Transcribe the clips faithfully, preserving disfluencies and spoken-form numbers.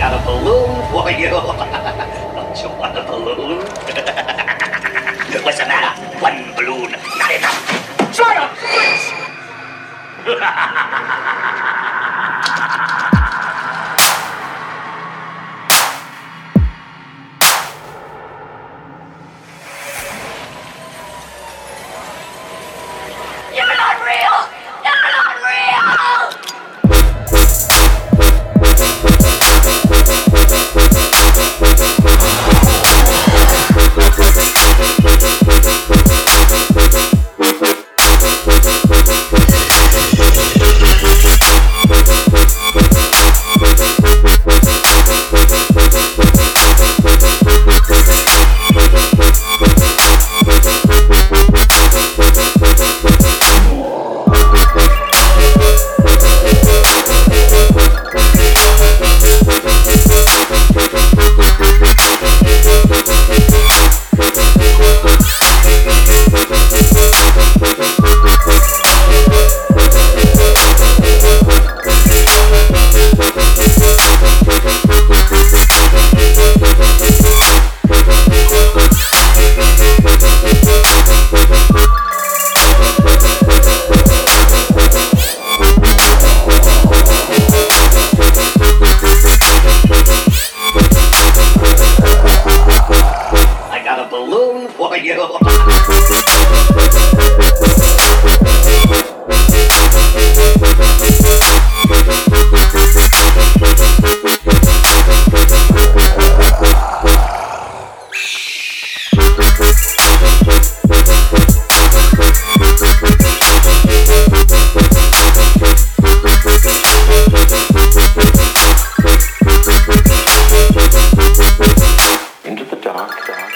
got a balloon for you. Don't you want a balloon? What's the matter? One balloon, not enough. Try a switch! You're not real! You're not real! Balloon for you. Into the dark, dark.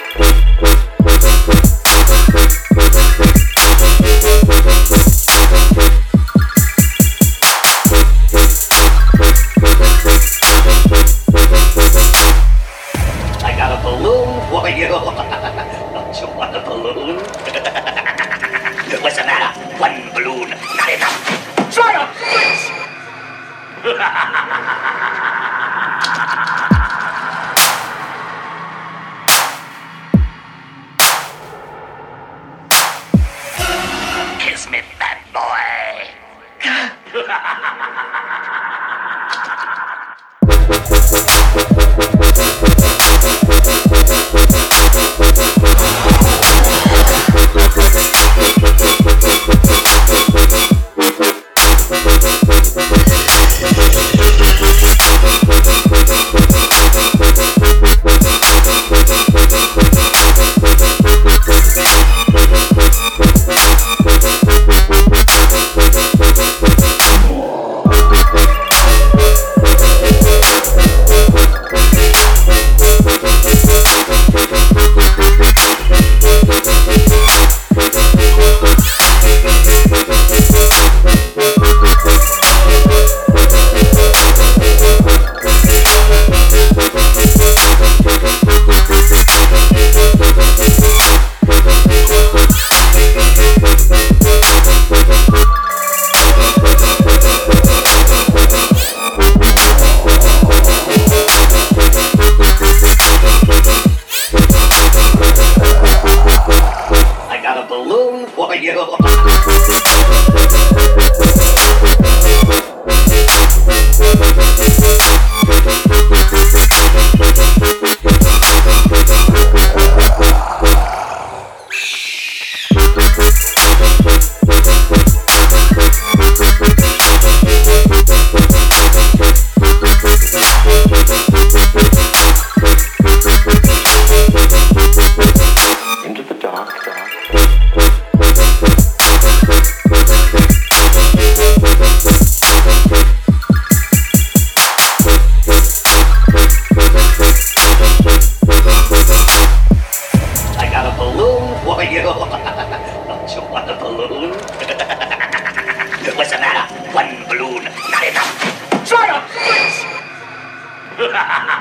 I got a balloon for you. Don't you want a balloon? What's the matter? One balloon, not enough. Try a switch! Kiss me, fat boy. Balloon for you. Into the dark, dark. I got a balloon for you. Don't you want a balloon? What's the matter? One balloon, not enough. Try a switch!